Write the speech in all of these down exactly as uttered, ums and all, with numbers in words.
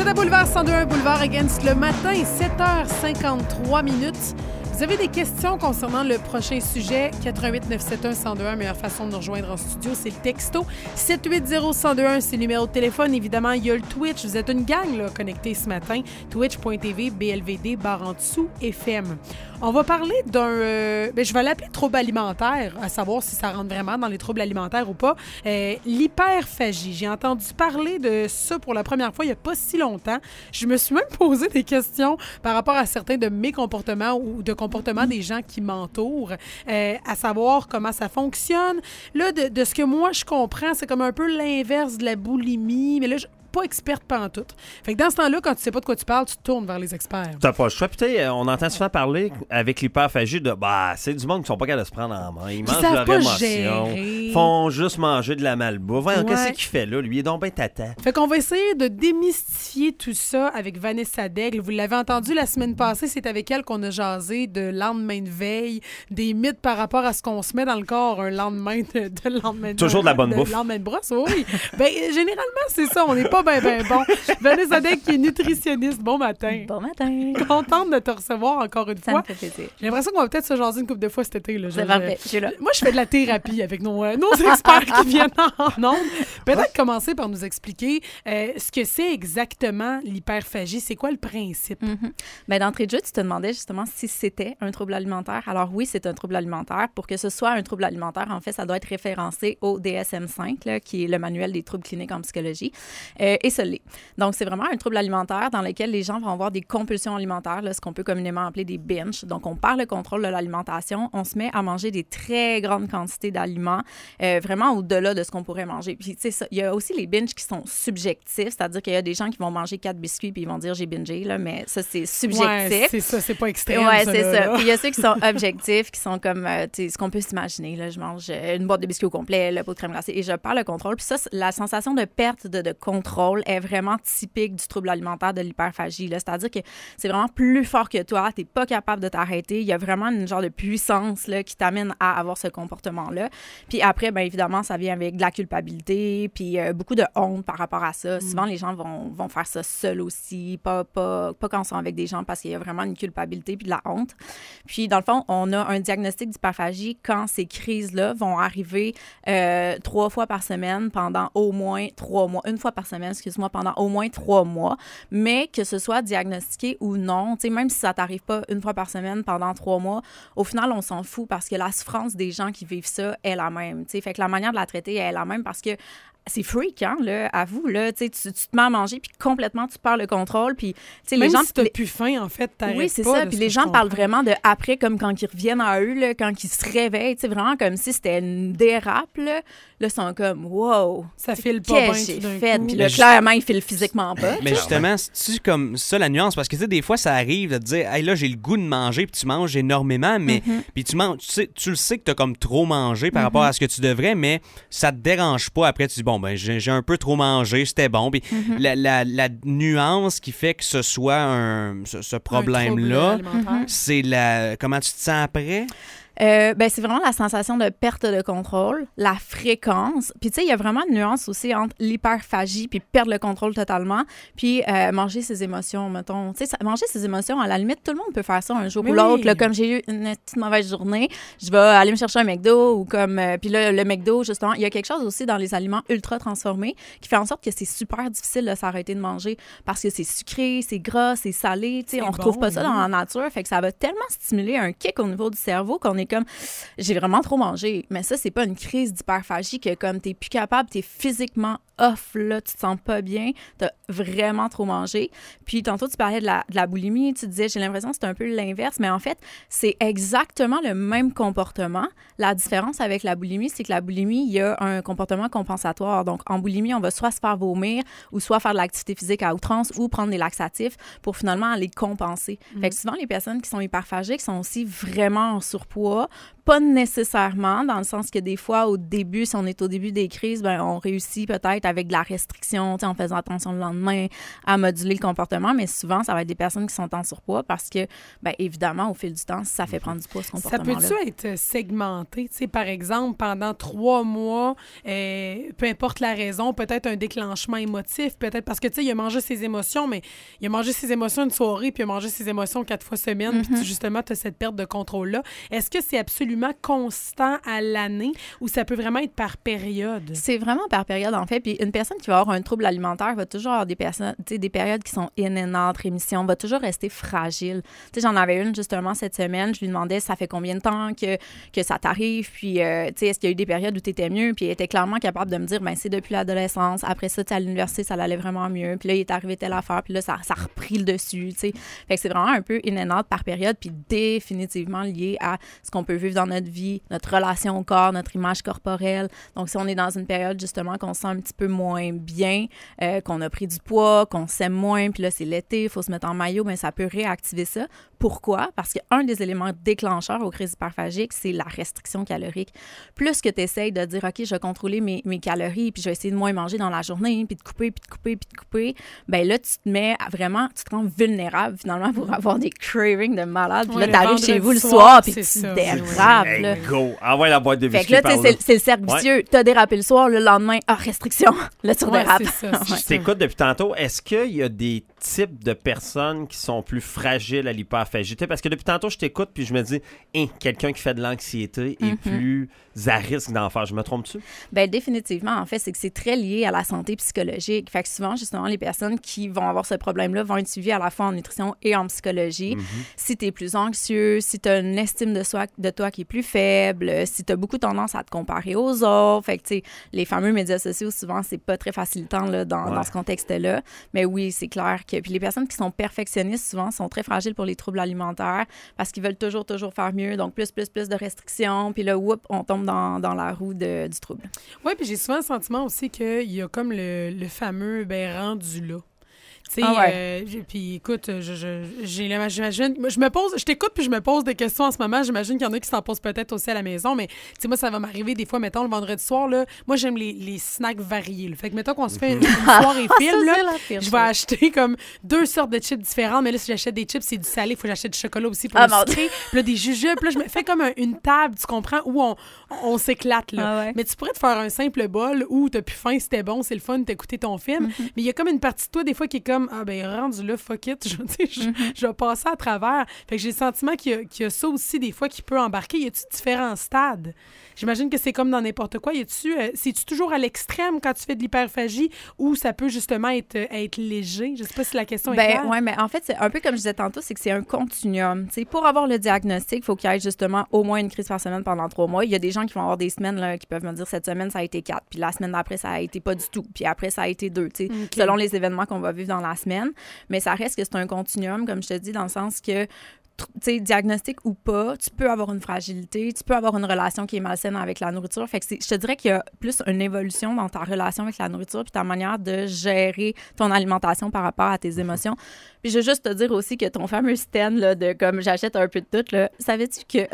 êtes à Boulevard cent deux point un, Boulevard Against le matin, sept heures cinquante-trois minutes. Vous avez des questions concernant le prochain sujet, quatre-vingt-huit neuf cent soixante-un cent deux un, meilleure façon de nous rejoindre en studio, c'est le texto. sept huit zéro un zéro deux un, c'est le numéro de téléphone. Évidemment, il y a le Twitch. Vous êtes une gang là, connectée ce matin. twitch point t v, B L V D, barre en dessous, F M. On va parler d'un... Euh, ben, je vais l'appeler trouble alimentaire, à savoir si ça rentre vraiment dans les troubles alimentaires ou pas. Euh, l'hyperphagie. J'ai entendu parler de ça pour la première fois il n'y a pas si longtemps. Je me suis même posé des questions par rapport à certains de mes comportements ou de comportements des gens qui m'entourent, euh, à savoir comment ça fonctionne. Là, de, de ce que moi, je comprends, c'est comme un peu l'inverse de la boulimie, mais là, je pas experte pantoute. Fait que dans ce temps-là, quand tu sais pas de quoi tu parles, tu te tournes vers les experts. T'as pas le choix. Putain, on entend souvent parler avec l'hyperphagie de bah, c'est du monde qui sont pas capables de se prendre en main. Ils mangent leur émotion. Ils font juste manger de la malbouffe. Voyons, ouais. Qu'est-ce qu'il fait là? Lui, il est donc ben tata. Fait qu'on va essayer de démystifier tout ça avec Vanessa Daigle. Vous l'avez entendu la semaine passée, c'est avec elle qu'on a jasé de lendemain de veille, des mythes par rapport à ce qu'on se met dans le corps un lendemain de, de lendemain de Toujours de la bonne de, bouffe. lendemain de brosse, oui. Ben, généralement, c'est ça. On n'est pas ben, ben bon. Vanessa Daigle qui est nutritionniste. Bon matin. Bon matin. Contente de te recevoir encore une ça fois. Ça me fait plaisir. J'ai l'impression qu'on va peut-être se jaser une couple de fois cet été. Là. C'est parfait. Je suis là. Moi, je fais de la thérapie avec nos, euh, nos experts qui viennent en ondes. Peut-être commencer par nous expliquer euh, ce que c'est exactement l'hyperphagie. C'est quoi le principe? Mm-hmm. Bien, d'entrée de jeu, tu te demandais justement si c'était un trouble alimentaire. Alors oui, c'est un trouble alimentaire. Pour que ce soit un trouble alimentaire, en fait, ça doit être référencé au D S M cinq, là, qui est le manuel des troubles cliniques en psychologie. Euh, et ça l'est. Donc, c'est vraiment un trouble alimentaire dans lequel les gens vont avoir des compulsions alimentaires, là, ce qu'on peut communément appeler des binges. Donc, on perd le contrôle de l'alimentation. On se met à manger des très grandes quantités d'aliments, euh, vraiment au-delà de ce qu'on pourrait manger. Puis, tu sais, il y a aussi les binges qui sont subjectifs, c'est-à-dire qu'il y a des gens qui vont manger quatre biscuits puis ils vont dire « j'ai bingé », là, mais ça, c'est subjectif. Ouais, c'est ça, c'est pas extrême. Oui, ça, c'est là, ça. là. Puis il y a ceux qui sont objectifs, qui sont comme, euh, tu sais, ce qu'on peut s'imaginer, là, je mange une boîte de biscuits au complet, le pot de crème glacée, et je perds le contrôle. Puis ça, la sensation de perte de, de contrôle est vraiment typique du trouble alimentaire de l'hyperphagie, là. C'est-à-dire que c'est vraiment plus fort que toi, t'es pas capable de t'arrêter. Il y a vraiment une genre de puissance là, qui t'amène à avoir ce comportement-là. Puis après, bien évidemment, ça vient avec de la culpabilité, puis euh, beaucoup de honte par rapport à ça. Mm. Souvent, les gens vont, vont faire ça seuls aussi, pas, pas, pas quand ils sont avec des gens, parce qu'il y a vraiment une culpabilité puis de la honte. Puis, dans le fond, on a un diagnostic d'hyperphagie quand ces crises-là vont arriver euh, trois fois par semaine pendant au moins trois mois. Une fois par semaine, excuse-moi, pendant au moins trois mois. Mais que ce soit diagnostiqué ou non, tu sais, même si ça t'arrive pas une fois par semaine pendant trois mois, au final, on s'en fout parce que la souffrance des gens qui vivent ça est la même. Tu sais, fait que la manière de la traiter est la même parce que c'est freak, hein, là, avoue, là, tu, tu te mets à manger, puis complètement, tu perds le contrôle, puis, tu sais, les gens... Même si t'as plus faim, en fait, t'arrêtes pas. Oui, c'est ça, puis les gens parlent vraiment de après, comme quand ils reviennent à eux, là, quand ils se réveillent, tu sais, vraiment comme si c'était une dérape, là, là, ils sont comme, wow! Ça file pas bien j'ai tout d'un fait, coup. puis là, clairement, ils filent physiquement pas. Mais justement, c'est-tu comme ça la nuance? Parce que, tu sais, des fois, ça arrive de te dire, hey, là, j'ai le goût de manger, puis tu manges énormément, mais, mm-hmm. puis tu manges, tu sais, tu le sais que t'as comme trop mangé par mm-hmm. rapport à ce que tu devrais, mais ça te dérange pas. Après, tu dis, bon, ben, j'ai, j'ai un peu trop mangé, c'était bon. Puis mm-hmm. la, la, la nuance qui fait que ce soit un, ce, ce problème-là, c'est la... Comment tu te sens après? Euh, ben, c'est vraiment la sensation de perte de contrôle, la fréquence. Puis, tu sais, il y a vraiment une nuance aussi entre l'hyperphagie puis perdre le contrôle totalement, puis euh, manger ses émotions, mettons. Tu sais, manger ses émotions, à la limite, tout le monde peut faire ça un jour mais ou l'autre. Oui. Là, comme j'ai eu une petite mauvaise journée, je vais aller me chercher un McDo ou comme... Euh, puis là, le McDo, justement, il y a quelque chose aussi dans les aliments ultra transformés qui fait en sorte que c'est super difficile de s'arrêter de manger parce que c'est sucré, c'est gras, c'est salé. Tu sais, on bon, retrouve pas ça oui. dans la nature. Fait que ça va tellement stimuler un kick au niveau du cerveau qu'on est comme j'ai vraiment trop mangé, mais ça c'est pas une crise d'hyperphagie que comme t'es plus capable, t'es physiquement off là, tu te sens pas bien, t'as vraiment trop mangé. Puis tantôt tu parlais de la, de la boulimie, tu disais j'ai l'impression que c'est un peu l'inverse, mais en fait c'est exactement le même comportement. La différence avec la boulimie, c'est que la boulimie il y a un comportement compensatoire. Donc en boulimie on va soit se faire vomir ou soit faire de l'activité physique à outrance ou prendre des laxatifs pour finalement aller compenser. Mm. Fait que souvent les personnes qui sont hyperphagiques sont aussi vraiment en surpoids pas nécessairement, dans le sens que des fois, au début, si on est au début des crises, ben, on réussit peut-être avec de la restriction, en faisant attention le lendemain, à moduler le comportement, mais souvent, ça va être des personnes qui sont en surpoids parce que, bien évidemment, au fil du temps, ça fait prendre du poids, ce comportement-là. Ça peut-tu être segmenté? Tu sais, par exemple, pendant trois mois, euh, peu importe la raison, peut-être un déclenchement émotif, peut-être parce que, tu sais, il a mangé ses émotions, mais il a mangé ses émotions une soirée, puis il a mangé ses émotions quatre fois semaine, mm-hmm. puis justement, tu as cette perte de contrôle-là. Est-ce que c'est absolument constant à l'année ou ça peut vraiment être par période? C'est vraiment par période, en fait. Puis une personne qui va avoir un trouble alimentaire va toujours avoir des personnes, tu sais, des périodes qui sont in and out, rémission, va toujours rester fragile. Tu sais, j'en avais une justement cette semaine. Je lui demandais ça fait combien de temps que, que ça t'arrive, puis euh, tu sais, est-ce qu'il y a eu des périodes où tu étais mieux? Puis elle était clairement capable de me dire, ben c'est depuis l'adolescence. Après ça, tu sais, à l'université, ça allait vraiment mieux. Puis là, il est arrivé telle affaire, puis là, ça, ça a repris le dessus, tu sais. Fait que c'est vraiment un peu in and out par période, puis définitivement lié à ce qu'on peut vivre dans notre vie, notre relation au corps, notre image corporelle. Donc, si on est dans une période, justement, qu'on se sent un petit peu moins bien, euh, qu'on a pris du poids, qu'on s'aime moins, puis là, c'est l'été, il faut se mettre en maillot, bien, ça peut réactiver ça. Pourquoi? Parce qu'un des éléments déclencheurs aux crises hyperphagiques, c'est la restriction calorique. Plus que tu essayes de dire, OK, je vais contrôler mes, mes calories, puis je vais essayer de moins manger dans la journée, puis de couper, puis de couper, puis de couper, bien là, tu te mets à vraiment, tu te rends vulnérable, finalement, pour avoir des cravings de malade. Puis ouais, là, t'arrives chez vous le soir, puis tu ça, dérapes. Hey, là. Go! Envoie la boîte de biscuits. Fait que là, c'est, c'est le cercle vicieux. Ouais. T'as dérapé le soir, le lendemain, ah, restriction. Là, tu redérapes. Ouais, c'est ça, c'est je t'écoute depuis tantôt. Est-ce qu'il y a des types de personnes qui sont plus fragiles à l'hyperphagie? Parce que depuis tantôt, je t'écoute puis je me dis, hein, quelqu'un qui fait de l'anxiété est mm-hmm. plus à risque d'en faire. Je me trompe-tu? Bien, définitivement. En fait, c'est que c'est très lié à la santé psychologique. Fait que souvent, justement, les personnes qui vont avoir ce problème-là vont être suivies à la fois en nutrition et en psychologie. Mm-hmm. Si tu es plus anxieux, si tu as une estime de, soi, de toi qui est plus faible, si tu as beaucoup tendance à te comparer aux autres. Fait que, tu sais, les fameux médias sociaux, souvent, c'est pas très facilitant là, dans, ouais. dans ce contexte-là. Mais oui, c'est clair que... Puis les personnes qui sont perfectionnistes, souvent, sont très fragiles pour les troubles alimentaires parce qu'ils veulent toujours, toujours faire mieux. Donc, plus, plus, plus de restrictions. Puis là, whoop, on tombe dans, dans la roue de, du trouble. Oui, puis j'ai souvent le sentiment aussi qu'il y a comme le, le fameux « ben rendu là ». Tu sais, ah ouais. euh, puis écoute, je, je, j'ai, j'imagine, je me pose, je t'écoute puis je me pose des questions en ce moment. J'imagine qu'il y en a qui s'en posent peut-être aussi à la maison, mais tu sais, moi, ça va m'arriver des fois, mettons, le vendredi soir, là, moi, j'aime les, les snacks variés. Là. Fait que, mettons qu'on se fait une, une soirée film, là, je vais acheter comme deux sortes de chips différentes, mais là, si j'achète des chips, c'est du salé, il faut que j'achète du chocolat aussi pour ah, le sucré. Puis là, des jujubes, puis là, je me fais comme un, une table, tu comprends, où on, on s'éclate, là. Ah ouais. Mais tu pourrais te faire un simple bol où t'as plus faim, c'était bon, c'est le fun, t'as écouté ton film, mm-hmm. mais il y a comme une partie de toi, des fois, qui est comme, ah ben, rendu là, fuck it, je, je, mm-hmm. je vais passer à travers. Fait que j'ai le sentiment qu'il y a, qu'il y a ça aussi des fois qui peut embarquer. Y a-tu différents stades? J'imagine que c'est comme dans n'importe quoi. Y a-tu, euh, c'est-tu toujours à l'extrême quand tu fais de l'hyperphagie ou ça peut justement être, être léger? Je sais pas si la question est ben, claire. Oui, mais en fait, c'est un peu comme je disais tantôt, c'est que c'est un continuum. T'sais, pour avoir le diagnostic, il faut qu'il y ait justement au moins une crise par semaine pendant trois mois. Il y a des gens qui vont avoir des semaines là, qui peuvent me dire cette semaine, ça a été quatre. Puis la semaine d'après, ça a été pas du tout. Puis après, ça a été deux. Okay. Selon les événements qu'on va vivre dans la semaine. Mais ça reste que c'est un continuum, comme je te dis, dans le sens que tu sais, diagnostic ou pas, tu peux avoir une fragilité, tu peux avoir une relation qui est malsaine avec la nourriture. Fait que c'est, je te dirais qu'il y a plus une évolution dans ta relation avec la nourriture puis ta manière de gérer ton alimentation par rapport à tes émotions. Puis je veux juste te dire aussi que ton fameux stand là, de comme j'achète un peu de tout, là, savais-tu que...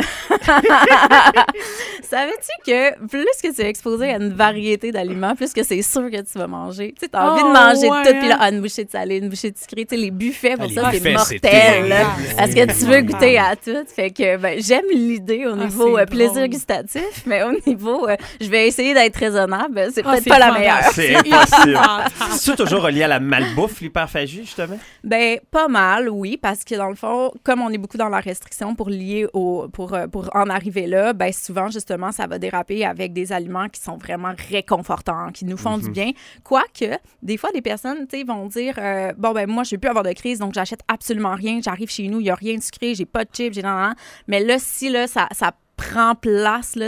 savais-tu que plus que tu es exposé à une variété d'aliments, plus que c'est sûr que tu vas manger. Tu sais, t'as oh, envie de manger ouais, de tout, puis là, ah, une bouchée de salé, une bouchée de sucré. Tu sais, les buffets, pour ah, ça, c'est mortel. Là, parce que tu veux goûter à tout. Fait que ben, j'aime l'idée au niveau ah, euh, plaisir gustatif, mais au niveau, euh, je vais essayer d'être raisonnable. C'est ah, peut-être c'est pas la meilleure. C'est impossible. C'est toujours relié à la malbouffe, l'hyperphagie, justement? Ben, pas mal, oui, parce que dans le fond, comme on est beaucoup dans la restriction pour lier au, pour, pour en arriver là, ben souvent, justement, ça va déraper avec des aliments qui sont vraiment réconfortants, qui nous font mm-hmm. du bien. Quoique, des fois, des personnes, tu sais, vont dire, euh, bon, ben moi, je ne vais plus avoir de crise, donc j'achète absolument rien. J'arrive chez nous, il n'y a rien de sucré, j'ai pas de chips, j'ai non, non, non. Mais là, si là, ça, ça prend place, là, cette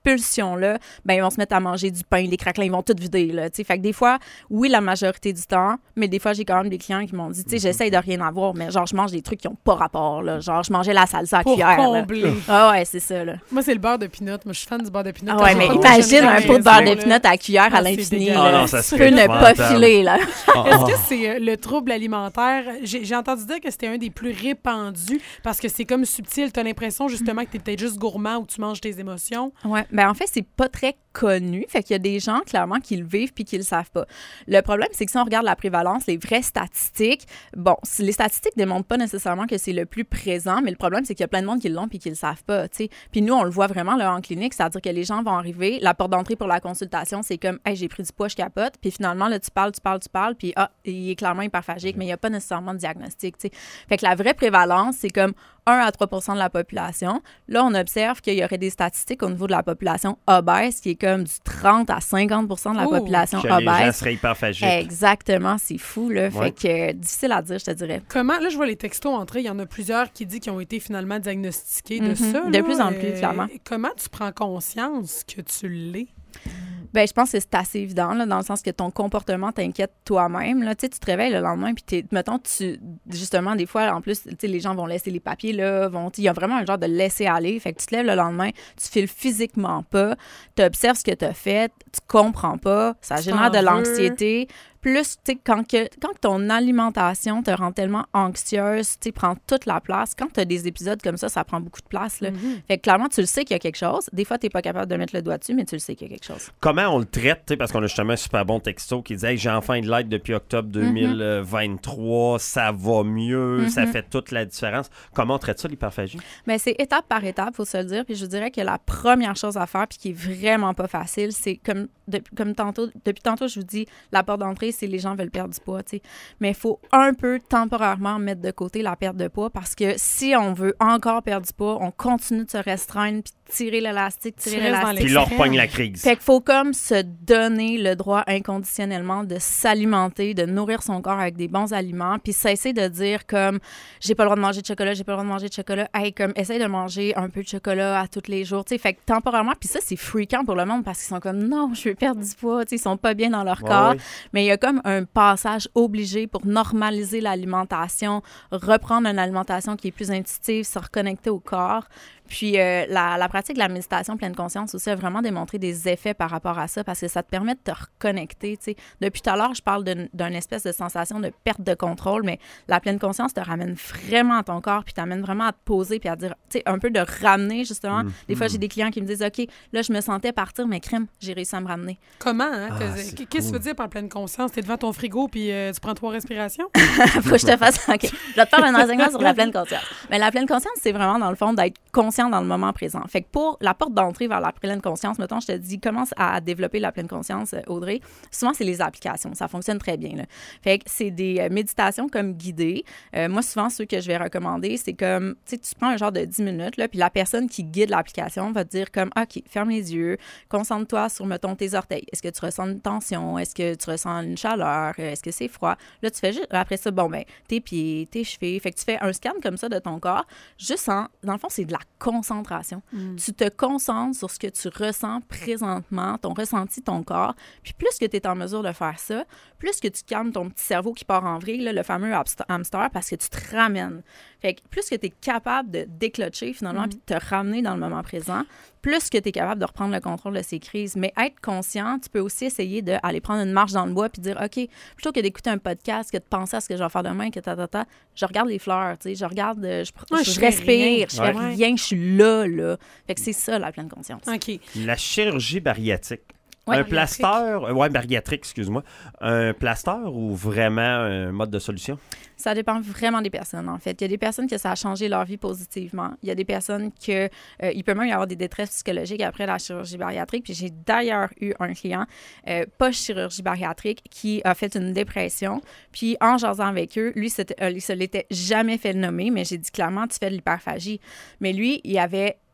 pulsion-là, ben ils vont se mettre à manger du pain, les craquelins, ils vont tout vider, là, tu sais. Fait que des fois, oui, la majorité du temps, mais des fois, j'ai quand même des clients qui m'ont dit, tu sais, j'essaye de rien avoir, mais genre, je mange des trucs qui n'ont pas rapport, là. Genre, je mangeais la salsa à Pour cuillère, combler. là. Ah ouais, c'est ça, là. Moi, c'est le beurre de pinot. Moi, je suis fan du beurre de pinot. Ah ouais, mais imagine un pot de beurre de pinot à cuillère à l'infini, Ah là. non, ça Tu serait peux ne pas épouvantable. filer, là. Est-ce que c'est euh, le trouble alimentaire? J'ai, j'ai entendu dire que c'était un des plus répandus parce que c'est comme subtil. Tu as l'impression justement que tu es peut-être juste gourmand ou tu manges tes émotions. Ouais, ben en fait, c'est pas très connu. Fait qu'il y a des gens, clairement, qui le vivent puis qui le savent pas. Le problème, c'est que si on regarde la prévalence, les vraies statistiques, bon, les statistiques démontrent pas nécessairement que c'est le plus présent, mais le problème, c'est qu'il y a plein de monde qui l'ont puis qui le savent pas, tu sais. Puis nous, on le voit vraiment là en clinique, c'est-à-dire que les gens vont arriver, la porte d'entrée pour la consultation, c'est comme, hey, j'ai pris du poids, je capote. Puis finalement, là, tu parles, tu parles, tu parles, puis ah, il est clairement hyperphagique, mais il n'y a pas nécessairement de diagnostic, tu sais. Fait que la vraie prévalence, c'est comme un à trois pour cent de la population. Là, on observe qu'il y aurait des statistiques au niveau de la population obèse, qui est comme du trente à cinquante pour cent de la Ouh, population Que les gens obèse. seraient hyperphagiques. Exactement, c'est fou, là. Ouais. Fait que euh, difficile à dire, je te dirais. Comment, là, je vois les textos entrer. Il y en a plusieurs qui disent qu'ils ont été finalement diagnostiqués de Mhm. ça. De là. plus en plus, clairement. Comment tu prends conscience que tu l'es? Ben, je pense que c'est assez évident, là, dans le sens que ton comportement t'inquiète toi-même. Là. Tu sais, tu te réveilles le lendemain, puis t'es- mettons, tu, justement, des fois, en plus, tu sais, les gens vont laisser les papiers, là, vont, il y a vraiment un genre de laisser-aller. Fait que tu te lèves le lendemain, tu files physiquement pas, tu observes ce que tu as fait, tu comprends pas, ça Tu génère de t'en veux. l'anxiété. Plus, tu sais, quand, que, quand ton alimentation te rend tellement anxieuse, tu sais, prend toute la place. Quand tu as des épisodes comme ça, ça prend beaucoup de place, là. Mhm. Fait que clairement, tu le sais qu'il y a quelque chose. Des fois, tu n'es pas capable de mettre le doigt dessus, mais tu le sais qu'il y a quelque chose. Comment on le traite, tu sais, parce qu'on a justement un super bon texto qui disait hey, j'ai enfin de l'aide depuis octobre deux mille vingt-trois, ça va mieux, Mhm. ça fait toute la différence. Comment on traite ça, l'hyperphagie? Mais c'est étape par étape, faut se le dire. Puis je dirais que la première chose à faire, puis qui est vraiment pas facile, c'est comme, de- comme tantôt, depuis tantôt, je vous dis, la porte d'entrée, c'est les gens veulent perdre du poids, tu sais. Mais il faut un peu temporairement mettre de côté la perte de poids parce que si on veut encore perdre du poids, on continue de se restreindre puis tirer l'élastique, tirer Tu restes dans l'élastique. Puis là, on Extrême. repogne la crise. Fait qu'il faut comme se donner le droit inconditionnellement de s'alimenter, de nourrir son corps avec des bons aliments, puis cesser de dire comme j'ai pas le droit de manger de chocolat, j'ai pas le droit de manger de chocolat. Hey, comme essaye de manger un peu de chocolat à tous les jours, tu sais. Fait que temporairement, puis ça c'est fréquent pour le monde parce qu'ils sont comme non, je veux perdre du poids, tu sais, ils sont pas bien dans leur Ouais, corps. ouais. Mais il y a comme un passage obligé pour normaliser l'alimentation, reprendre une alimentation qui est plus intuitive, se reconnecter au corps. Puis euh, la, la pratique de la méditation pleine conscience aussi a vraiment démontré des effets par rapport à ça parce que ça te permet de te reconnecter. Tu sais. Depuis tout à l'heure, je parle d'une d'une espèce de sensation de perte de contrôle, mais la pleine conscience te ramène vraiment à ton corps puis t'amène vraiment à te poser puis à dire, tu sais, un peu de ramener justement. Mm. Des fois, j'ai des clients qui me disent, OK, là, je me sentais partir, mais crème, j'ai réussi à me ramener. Comment, hein? Ah, que- c'est Qu'est-ce que tu cool. veux dire par pleine conscience? T'es devant ton frigo puis euh, tu prends trois respirations? Faut que je te fasse. OK. Je vais te faire un enseignement sur la pleine conscience. Mais la pleine conscience, c'est vraiment, dans le fond, d'être conscient dans le moment présent. Fait que pour la porte d'entrée vers la pleine conscience, mettons, je te dis, commence à développer la pleine conscience, euh, Audrey. Souvent, c'est les applications. Ça fonctionne très bien, là. Fait que c'est des euh, méditations comme guidées. Euh, moi, souvent, ceux que je vais recommander, c'est comme, tu sais, tu prends un genre de dix minutes, là, puis la personne qui guide l'application va te dire comme, OK, ferme les yeux, concentre-toi sur, mettons, tes orteils. Est-ce que tu ressens une tension? Est-ce que tu ressens une chaleur? Euh, Est-ce que c'est froid? Là, tu fais juste, après ça, bon, ben, tes pieds, tes chevilles. Fait que tu fais un scan comme ça de ton corps, juste en, dans le fond, c'est de la concentration. Tu te concentres sur ce que tu ressens présentement, ton ressenti, ton corps. Puis plus que tu es en mesure de faire ça, plus que tu calmes ton petit cerveau qui part en vrille, là, le fameux hamster, hamster, parce que tu te ramènes. Fait que plus que tu es capable de déclutcher finalement puis de te ramener dans le moment présent, plus que tu es capable de reprendre le contrôle de ces crises. Mais être conscient, tu peux aussi essayer d'aller prendre une marche dans le bois puis dire, OK, plutôt que d'écouter un podcast, que de penser à ce que je vais faire demain, que ta, ta, ta, je regarde les fleurs, tu sais, je regarde, euh, je, Ouais, je, je fais respire, rien. je fais Ouais. rien, je suis là, là. Fait que c'est ça, la pleine conscience. OK. La chirurgie bariatrique. Ouais, un bariatrique. plaster, euh, ouais, bariatrique, excuse-moi. Un plaster ou vraiment un mode de solution? Ça dépend vraiment des personnes, en fait. Il y a des personnes que ça a changé leur vie positivement. Il y a des personnes que euh, il peut même y avoir des détresses psychologiques après la chirurgie bariatrique. Puis j'ai d'ailleurs eu un client, euh, pas chirurgie bariatrique, qui a fait une dépression. Puis en jasant avec eux, lui, c'était- euh, il se l'était jamais fait nommer, mais j'ai dit clairement, tu fais de l'hyperphagie. Mais lui, il avait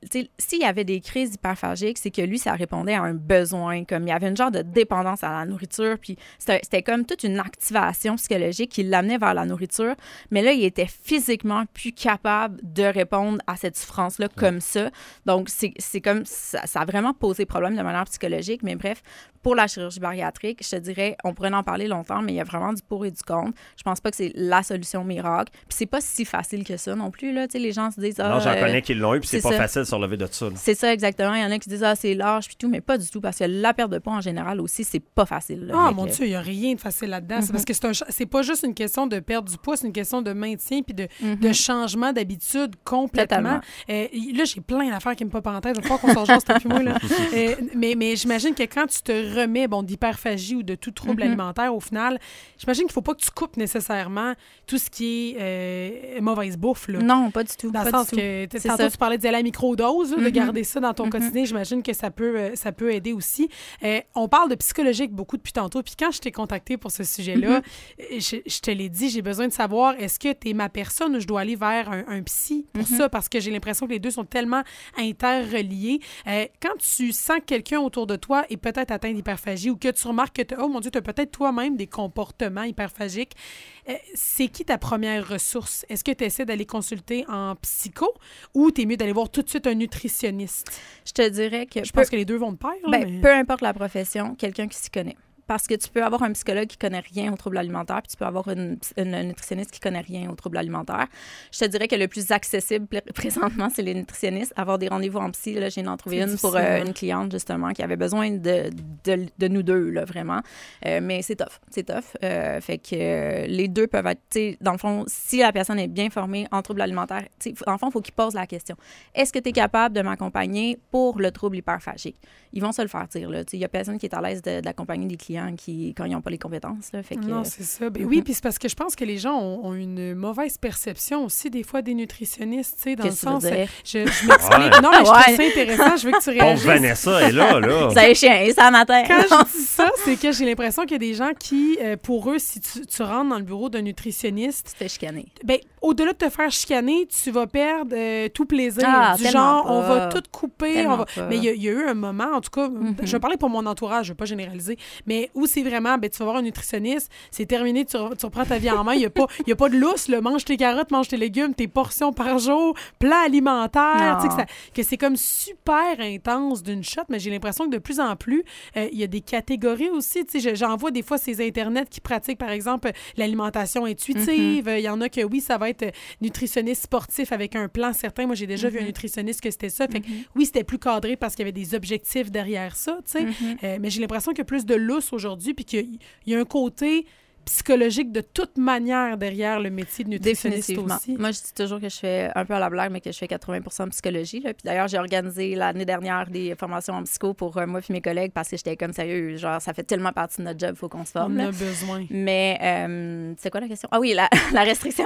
s'il y avait des crises hyperphagiques, c'est que lui, ça répondait à un besoin, comme il y avait une genre de dépendance à la nourriture, puis c'était, c'était comme toute une activation psychologique qui l'amenait vers la nourriture, mais là, il était physiquement plus capable de répondre à cette souffrance-là comme ça. Donc, c'est, c'est comme, ça, ça a vraiment posé problème de manière psychologique, mais bref, pour la chirurgie bariatrique, je te dirais, on pourrait en parler longtemps, mais il y a vraiment du pour et du contre. Je pense pas que c'est la solution miracle, puis c'est pas si facile que ça non plus, là, tu sais, les gens se disent... Ah, non, j'en euh, connais qui l'ont eu, puis c'est, c'est pas ça. facile de se relever de ça. Là. C'est ça, exactement. Il y en a qui disent « Ah, c'est large, puis tout », mais pas du tout, parce que la perte de poids, en général, aussi, c'est pas facile. Là, ah, avec, mon euh... Dieu, il n'y a rien de facile là-dedans. Mm-hmm. C'est parce que c'est, un, c'est pas juste une question de perdre du poids, c'est une question de maintien puis de, mm-hmm. de changement d'habitude complètement. Euh, là, j'ai plein d'affaires qui me popent en tête. Il va falloir qu'on s'en jase, toi puis moi. Là. Euh, mais, mais j'imagine que quand tu te remets bon, d'hyperphagie ou de tout trouble mm-hmm. alimentaire, au final, j'imagine qu'il ne faut pas que tu coupes nécessairement tout ce qui est euh, mauvaise bouffe. Là. Non, pas du tout. Dans le sens que c'est tantôt, ça. tu parlais d'y aller à microdose, là, mm-hmm. de garder ça dans ton mm-hmm. quotidien. J'imagine que ça peut, euh, ça peut aider aussi. Euh, on parle de psychologique beaucoup depuis tantôt. Puis quand je t'ai contacté pour ce sujet-là, mm-hmm. je, je te l'ai dit, j'ai besoin de savoir, est-ce que tu es ma personne ou je dois aller vers un, un psy pour mm-hmm. ça? Parce que j'ai l'impression que les deux sont tellement interreliés. Euh, quand tu sens que quelqu'un autour de toi est peut-être atteint d'hyperphagie ou que tu remarques que, t'as, oh mon Dieu, tu as peut-être toi-même des comportements hyperphagiques, euh, c'est qui ta première ressource? Est-ce que tu essaies d'aller consulter en psycho ou tu es mieux d'aller voir tout de suite un nutritionniste? Je te dirais que... Je peu, pense que les deux vont de pair. Là, ben, mais... Peu importe la profession, quelqu'un qui s'y connaît. Parce que tu peux avoir un psychologue qui connaît rien aux troubles alimentaires, puis tu peux avoir une, une nutritionniste qui connaît rien aux troubles alimentaires. Je te dirais que le plus accessible pr- présentement, c'est les nutritionnistes. Avoir des rendez-vous en psy, là, j'ai une trouvé une pour euh, une cliente, justement, qui avait besoin de, de, de nous deux, là, vraiment. Euh, mais c'est tough, c'est tough. Euh, fait que euh, les deux peuvent être, tu sais, dans le fond, si la personne est bien formée en troubles alimentaires, tu sais, dans le fond, il faut qu'il pose la question. Est-ce que tu es capable de m'accompagner pour le trouble hyperphagique? Ils vont se le faire dire, là. Tu sais, il y a personne qui est à l'aise de, d'accompagner des clients qui, quand ils n'ont pas les compétences. Là, fait que, non, c'est ça. Ben, mm-hmm. Oui, puis c'est parce que je pense que les gens ont, ont une mauvaise perception aussi, des fois, des nutritionnistes, tu sais, dans Qu'est-ce le sens... Je, je m'explique. Ouais. Non, mais je trouve ouais. ça intéressant. Je veux que tu réagisses. Bon, Vanessa est là, là. Ça est chien, ça matin. Quand je dis ça, c'est que j'ai l'impression qu'il y a des gens qui, euh, pour eux, si tu, tu rentres dans le bureau d'un nutritionniste... Tu te chicaner. Ben, au-delà de te faire chicaner, tu vas perdre euh, tout plaisir. Ah, du genre, pas. on va tout couper. On va... Mais il y, y a eu un moment, en tout cas, mm-hmm. je vais parler pour mon entourage, je ne vais pas généraliser, mais où c'est vraiment, ben, tu vas voir un nutritionniste, c'est terminé, tu, re, tu reprends ta vie en main, il n'y a, a pas de lousse, là, mange tes carottes, mange tes légumes, tes portions par jour, plat alimentaire, tu sais, que, ça, que c'est comme super intense d'une shot, mais j'ai l'impression que de plus en plus, euh, il y a des catégories aussi, tu sais, j'en vois des fois ces internets qui pratiquent, par exemple, l'alimentation intuitive, il mm-hmm. y en a que, oui, ça va être nutritionniste sportif avec un plan certain, moi j'ai déjà mm-hmm. vu un nutritionniste que c'était ça, fait que, mm-hmm. oui, c'était plus cadré parce qu'il y avait des objectifs derrière ça, tu sais, mm-hmm. euh, mais j'ai l'impression qu'il y a plus de lousse aujourd'hui, puis qu'il y a un côté psychologique de toute manière derrière le métier de nutritionniste aussi. Moi, je dis toujours que je fais un peu à la blague, mais que je fais quatre-vingts pour cent de psychologie. Là. Puis d'ailleurs, j'ai organisé l'année dernière des formations en psycho pour euh, moi et mes collègues parce que j'étais comme sérieux, genre, ça fait tellement partie de notre job, il faut qu'on se forme. On là. a besoin. Mais, euh, c'est quoi la question? Ah oui, la, la restriction.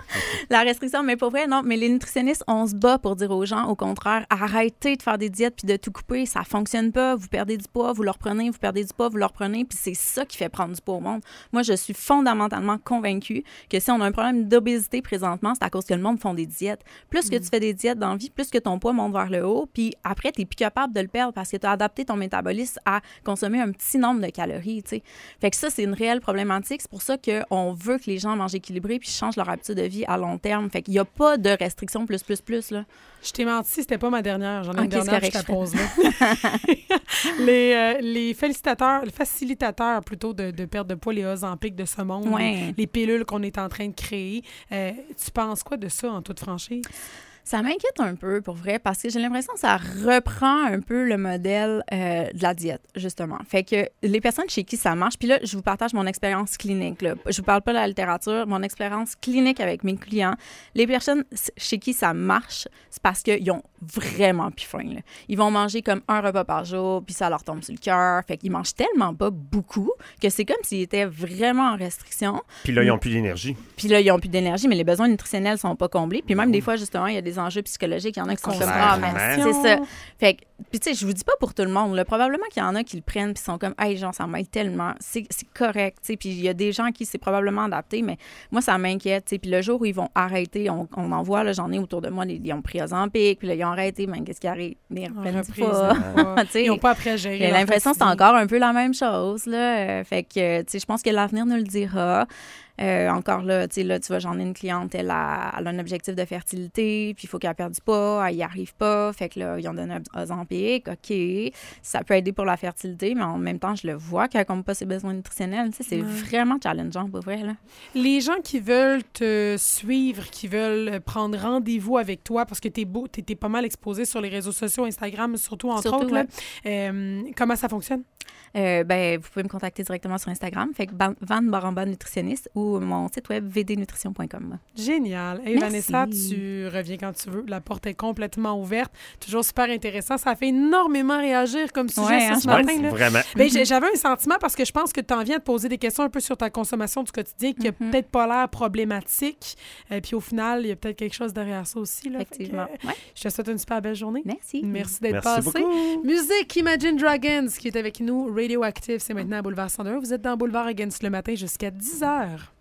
La restriction, mais pour vrai, non. Mais les nutritionnistes, on se bat pour dire aux gens, au contraire, arrêtez de faire des diètes puis de tout couper, ça fonctionne pas. Vous perdez du poids, vous le reprenez, vous perdez du poids, vous le reprenez, puis c'est ça qui fait prendre du poids au monde. Moi, je suis fondamentalement convaincue que si on a un problème d'obésité présentement, c'est à cause que le monde font des diètes. Plus que mm. tu fais des diètes dans la vie, plus que ton poids monte vers le haut, puis après, tu n'es plus capable de le perdre parce que tu as adapté ton métabolisme à consommer un petit nombre de calories, tu sais. Fait que ça, c'est une réelle problématique. C'est pour ça qu'on veut que les gens mangent équilibré puis changent leur habitude de vie à long terme. Fait qu'il n'y a pas de restrictions plus, plus, plus, là. Je t'ai menti, c'était pas ma dernière. J'en ai okay, une dernière, je te la pose là. les, euh, les facilitateurs, les facilitateurs plutôt de, de perte de poids, les Ozempic de ce monde, ouais. les, les pilules qu'on est en train de créer. Euh, tu penses quoi de ça en toute franchise? Ça m'inquiète un peu, pour vrai, parce que j'ai l'impression que ça reprend un peu le modèle euh, de la diète, justement. Fait que les personnes chez qui ça marche, puis là, je vous partage mon expérience clinique, là. Je vous parle pas de la littérature, mon expérience clinique avec mes clients. Les personnes chez qui ça marche, c'est parce qu'ils ont vraiment plus faim, là. Ils vont manger comme un repas par jour, puis ça leur tombe sur le cœur. Fait qu'ils mangent tellement pas beaucoup que c'est comme s'ils étaient vraiment en restriction. Puis là, ils n'ont plus d'énergie. Puis là, ils n'ont plus d'énergie, mais les besoins nutritionnels sont pas comblés. Puis même, mmh. des fois, justement, il y a des des enjeux psychologiques. Il y en a qui sont comme, Clairement. ah, mais c'est ça. Fait que, puis tu sais, je vous dis pas pour tout le monde, là, probablement qu'il y en a qui le prennent puis sont comme, hey, genre, ça m'aide tellement. C'est, c'est correct, tu sais. Puis il y a des gens qui c'est probablement adapté, mais moi, ça m'inquiète, tu sais. Puis le jour où ils vont arrêter, on, on en voit, là, j'en ai autour de moi, ils ont pris Ozempic, puis là, ils ont arrêté, mais qu'est-ce qui arrive? Ils reprennent pas. Ils n'ont pas après à gérer. J'ai l'impression que c'est encore un peu la même chose, là. Fait que, tu sais, je pense que l'avenir nous le dira. Euh, encore là, tu sais, là, tu vois, j'en ai une cliente, elle a, elle a un objectif de fertilité, puis il faut qu'elle perde du poids, elle n'y arrive pas. Fait que là, ils ont donné un Ozempic, OK, ça peut aider pour la fertilité, mais en même temps, je le vois qu'elle n'a pas ses besoins nutritionnels. Tu sais, c'est ouais. vraiment challengeant, pour vrai, là. Les gens qui veulent te suivre, qui veulent prendre rendez-vous avec toi, parce que t'es beau, t'es, t'es pas mal exposé sur les réseaux sociaux, Instagram, surtout, entre surtout, autres, ouais. là. Euh, comment ça fonctionne? Euh, ben, vous pouvez me contacter directement sur Instagram, fait que Van Baramba Nutritionniste ou mon site web v d nutrition point com. Génial. Hey, Vanessa, tu reviens quand tu veux. La porte est complètement ouverte. Toujours super intéressant. Ça fait énormément réagir comme sujet ouais, ça, hein, ce matin. Ouais, là. Vraiment. Ben, j'avais un sentiment parce que je pense que tu en viens de poser des questions un peu sur ta consommation du quotidien qui n'a mm-hmm. peut-être pas l'air problématique. Euh, puis au final, il y a peut-être quelque chose derrière ça aussi. Là. Effectivement. Que, ouais. Je te souhaite une super belle journée. Merci. Merci d'être Merci passé. Beaucoup. Musique Imagine Dragons qui est avec nous. Radioactive, c'est maintenant à Boulevard cent un. Vous êtes dans Boulevard Against le matin jusqu'à dix heures.